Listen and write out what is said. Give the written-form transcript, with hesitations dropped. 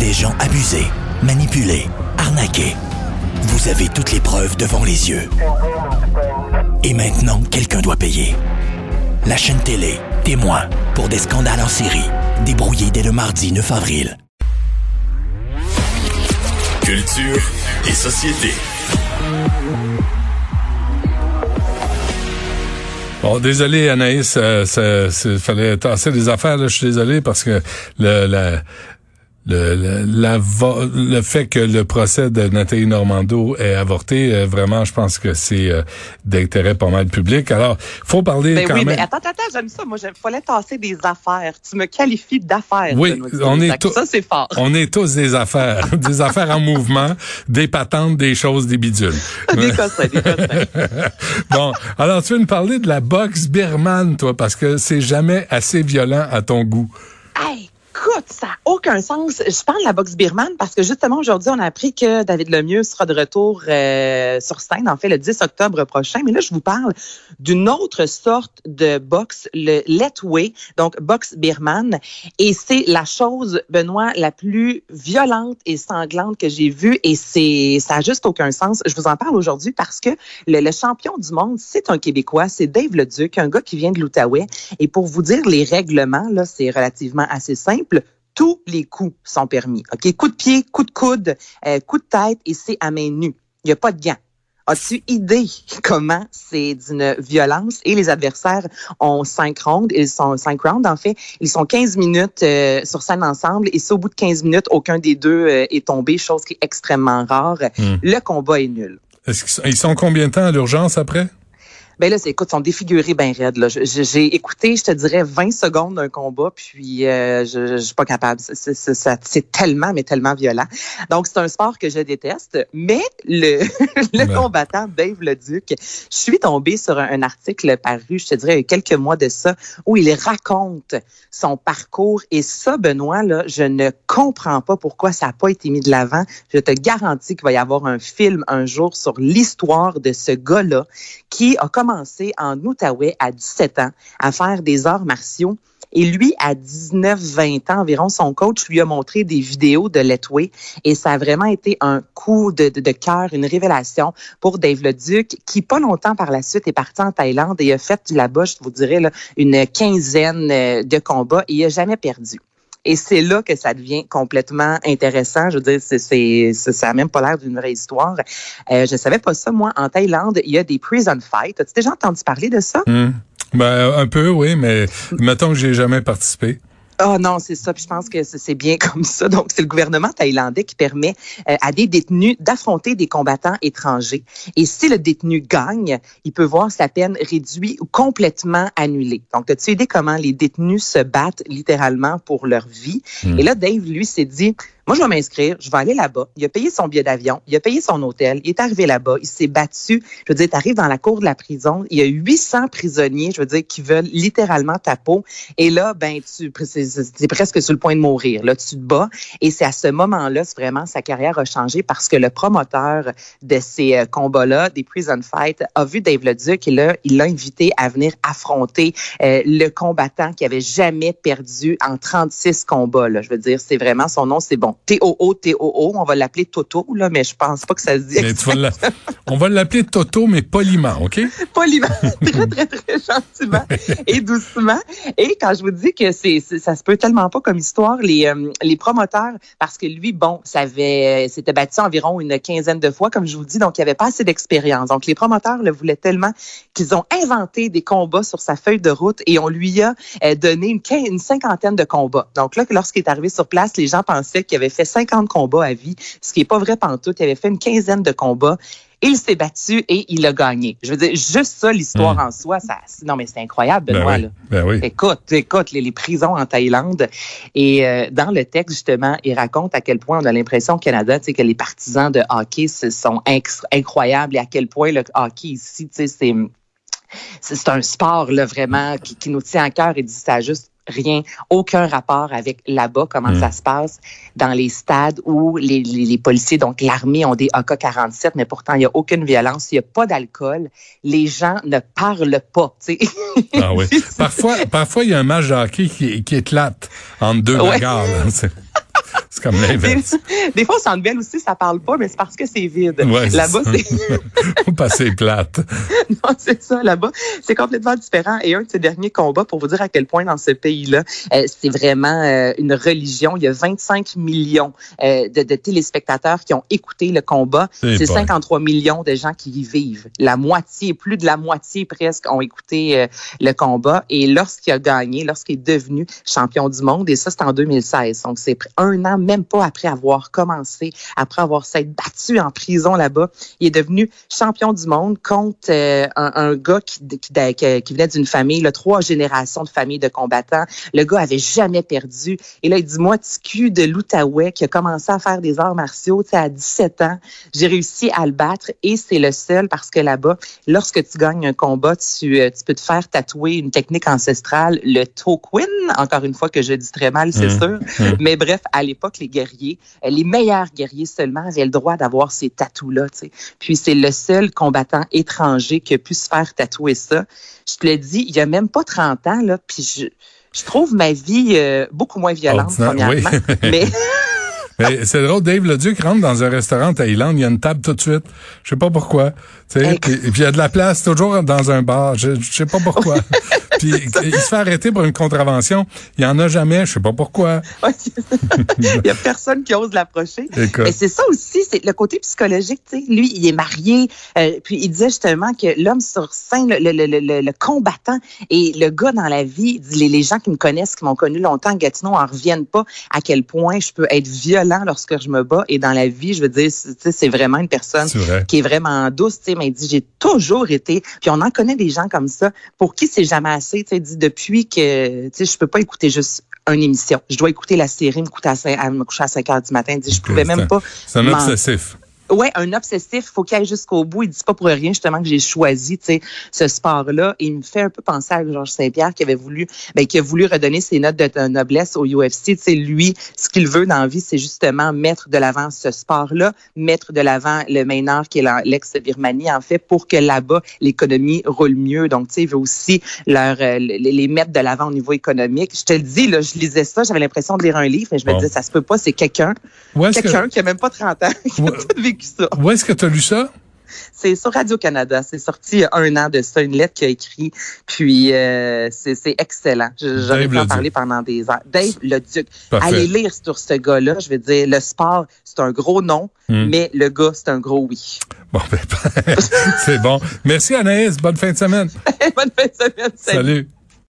des gens abusés, manipulés, arnaqués. Vous avez toutes les preuves devant les yeux. Et maintenant, quelqu'un doit payer. La chaîne télé, témoin, pour des scandales en série, débrouillés dès le mardi 9 avril. Culture et société. Bon, désolé Anaïs, fallait tasser des affaires, là, je suis désolé parce que le fait que le procès de Nathalie Normando est avorté, vraiment, je pense que c'est d'intérêt pas mal public. Alors, faut parler quand même. Mais attends, j'aime ça. Moi, fallait tasser des affaires. Tu me qualifies d'affaires. Oui, ça, c'est fort. On est tous des affaires, des affaires en mouvement, des patentes, des choses, des bidules. Des cossins. Bon, alors tu veux nous parler de la boxe birmane, toi, parce que c'est jamais assez violent à ton goût. Hey! Écoute, ça n'a aucun sens. Je parle de la boxe birmane parce que justement, aujourd'hui, on a appris que David Lemieux sera de retour sur scène, en fait, le 10 octobre prochain. Mais là, je vous parle d'une autre sorte de boxe, le Letway, donc boxe birmane. Et c'est la chose, Benoît, la plus violente et sanglante que j'ai vue. Et ça n'a juste aucun sens. Je vous en parle aujourd'hui parce que le champion du monde, c'est un Québécois, c'est Dave Leduc, un gars qui vient de l'Outaouais. Et pour vous dire les règlements, là, c'est relativement assez simple. Tous les coups sont permis. OK? Coup de pied, coup de coude, coup de tête et c'est à main nue. Il n'y a pas de gants. As-tu idée comment c'est d'une violence? Et les adversaires ont 5 rounds. Ils sont 5 rounds, en fait. Ils sont 15 minutes sur scène ensemble. Et si au bout de 15 minutes, aucun des deux est tombé, chose qui est extrêmement rare, le combat est nul. Ils sont combien de temps à l'urgence après? Ben là, écoute, ils sont défigurés ben raides, là. J'ai écouté, je te dirais, 20 secondes d'un combat, puis je suis pas capable. C'est tellement, mais tellement violent. Donc, c'est un sport que je déteste, mais le combattant Dave Leduc, je suis tombée sur un article paru, je te dirais, il y a quelques mois de ça, où il raconte son parcours. Et ça, Benoît, là, je ne comprends pas pourquoi ça n'a pas été mis de l'avant. Je te garantis qu'il va y avoir un film un jour sur l'histoire de ce gars-là qui a commencé en Outaouais à 17 ans à faire des arts martiaux. Et lui, à 19-20 ans environ, son coach lui a montré des vidéos de Letway. Et ça a vraiment été un coup de cœur, une révélation pour Dave Leduc, qui, pas longtemps par la suite, est parti en Thaïlande et a fait là-bas, je vous dirais, là, une quinzaine de combats et il n'a jamais perdu. Et c'est là que ça devient complètement intéressant. Je veux dire, ça n'a même pas l'air d'une vraie histoire. Je savais pas ça, moi. En Thaïlande, il y a des prison fights. As-tu déjà entendu parler de ça? Ben, un peu, oui, mais mettons que j'ai jamais participé. Ah non, c'est ça. Puis je pense que c'est bien comme ça. Donc, c'est le gouvernement thaïlandais qui permet à des détenus d'affronter des combattants étrangers. Et si le détenu gagne, il peut voir sa peine réduite ou complètement annulée. Donc, as-tu idée comment les détenus se battent littéralement pour leur vie? Et là, Dave, lui, s'est dit... Moi, je vais m'inscrire, je vais aller là-bas. Il a payé son billet d'avion, il a payé son hôtel, il est arrivé là-bas, il s'est battu. Je veux dire, tu arrives dans la cour de la prison, il y a 800 prisonniers, je veux dire, qui veulent littéralement ta peau. Et là, ben, c'est presque sur le point de mourir. Là, tu te bats. Et c'est à ce moment-là, vraiment, sa carrière a changé parce que le promoteur de ces combats-là, des prison fights, a vu Dave Leduc et là, il l'a invité à venir affronter le combattant qui avait jamais perdu en 36 combats. Là. Je veux dire, c'est vraiment, son nom, c'est bon. T-O-O, on va l'appeler Toto, là, mais je pense pas que ça se dit. Mais on va l'appeler Toto, mais poliment, OK? Poliment, très, très, très gentiment et doucement. Et quand je vous dis que ça se peut tellement pas comme histoire, les promoteurs, parce que lui, bon, s'était battu environ une quinzaine de fois, comme je vous dis, donc il avait pas assez d'expérience. Donc les promoteurs le voulaient tellement qu'ils ont inventé des combats sur sa feuille de route et on lui a donné une cinquantaine de combats. Donc là, lorsqu'il est arrivé sur place, les gens pensaient qu'il avait fait 50 combats à vie, ce qui est pas vrai pantoute. Il avait fait une quinzaine de combats. Il s'est battu et il a gagné. Je veux dire, juste ça, l'histoire en soi, non, mais c'est incroyable, Benoît. Ben oui. Écoute, les prisons en Thaïlande. Et dans le texte, justement, il raconte à quel point on a l'impression au Canada, tu sais, que les partisans de hockey sont incroyables et à quel point le hockey ici, tu sais, c'est un sport, là, vraiment, qui nous tient à cœur et dit ça a juste rien, aucun rapport avec là-bas, comment ça se passe dans les stades où les policiers, donc l'armée, ont des AK-47, mais pourtant, il n'y a aucune violence, il n'y a pas d'alcool. Les gens ne parlent pas, tu sais. Ah oui. Parfois, il y a un match de hockey qui éclate entre deux bagarres. C'est comme l'inverse. Des fois, au Centre Bell aussi, ça parle pas, mais c'est parce que c'est vide. Ouais, là-bas, c'est... Faut passer plate. Non, c'est ça, là-bas. C'est complètement différent. Et un de ces derniers combats, pour vous dire à quel point dans ce pays-là, c'est vraiment une religion. Il y a 25 millions de téléspectateurs qui ont écouté le combat. C'est 53 millions de gens qui y vivent. La moitié, plus de la moitié presque, ont écouté le combat. Et lorsqu'il a gagné, lorsqu'il est devenu champion du monde, et ça, c'est en 2016. Donc, c'est un an, même pas après avoir commencé, après avoir s'être battu en prison là-bas. Il est devenu champion du monde contre un gars qui venait d'une famille, 3 générations de famille de combattants. Le gars avait jamais perdu. Et là, il dit, moi, petit cul de l'Outaouais qui a commencé à faire des arts martiaux, tu sais, à 17 ans, j'ai réussi à le battre et c'est le seul parce que là-bas, lorsque tu gagnes un combat, tu peux te faire tatouer une technique ancestrale, le Toquin, encore une fois que je dis très mal, c'est sûr. Mais bref, à l'époque, les guerriers, les meilleurs guerriers seulement avaient le droit d'avoir ces tatous-là, tu sais. Puis c'est le seul combattant étranger qui a pu se faire tatouer ça. Je te le dis, il y a même pas 30 ans, là, puis je trouve ma vie beaucoup moins violente, premièrement. Oui. Mais c'est drôle, Dave Leduc rentre dans un restaurant thaïlandais, il y a une table tout de suite. Je sais pas pourquoi. Tu sais, puis il y a de la place toujours dans un bar. Je sais pas pourquoi. Puis il se fait arrêter pour une contravention. Il y en a jamais. Je sais pas pourquoi. Il y a personne qui ose l'approcher. Mais c'est ça aussi, c'est le côté psychologique. Tu sais, lui, il est marié. Puis il disait justement que l'homme sur scène, le combattant et le gars dans la vie, les gens qui me connaissent, qui m'ont connu longtemps à Gatineau, en reviennent pas à quel point je peux être violent lorsque je me bats. Et dans la vie, je veux dire, c'est vraiment une personne qui est vraiment douce. Tu sais, mais il dit, j'ai toujours été. Puis on en connaît des gens comme ça pour qui c'est jamais assez. Tu sais, dit depuis que, tu sais, je peux pas écouter juste une émission. Je dois écouter la série, me coucher à 5 heures du matin. Il dit, je pouvais même pas. C'est un obsessif. Ouais, un obsessif, faut qu'il aille jusqu'au bout. Il dit pas pour rien justement que j'ai choisi, tu sais, ce sport-là. Et il me fait un peu penser à Georges Saint-Pierre qui a voulu redonner ses notes de noblesse au UFC. Tu sais, lui, ce qu'il veut dans la vie, c'est justement mettre de l'avant ce sport-là, mettre de l'avant le Maynard qui est l'ex-Birmanie en fait, pour que là-bas l'économie roule mieux. Donc, tu sais, il veut aussi les mettre de l'avant au niveau économique. Je te le dis, là, je lisais ça, j'avais l'impression de lire un livre, et je me disais, ça se peut pas, c'est quelqu'un qui a même pas 30 ans, qui a tout vécu ça. Où est-ce que tu as lu ça? C'est sur Radio-Canada. C'est sorti il y a 1 an de ça, une lettre qu'il a écrite. Puis, c'est excellent. J'aurais pu en parler pendant des heures. Dave Leduc. Allez lire sur ce gars-là. Je veux dire, le sport, c'est un gros non, mais le gars, c'est un gros oui. Bon, ben, c'est bon. Merci Anaïs. Bonne fin de semaine. Bonne fin de semaine. Salut.